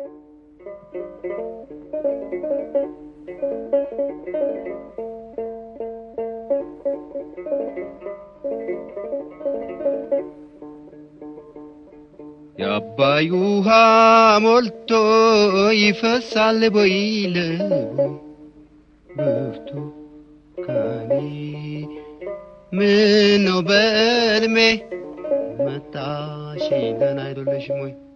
የአባይ ውሃ ሞልቶ ይፈሳል በይለ ብርቱካኔ ምነው በልሜ መጣሽ ደህና አይደለሽም ወይ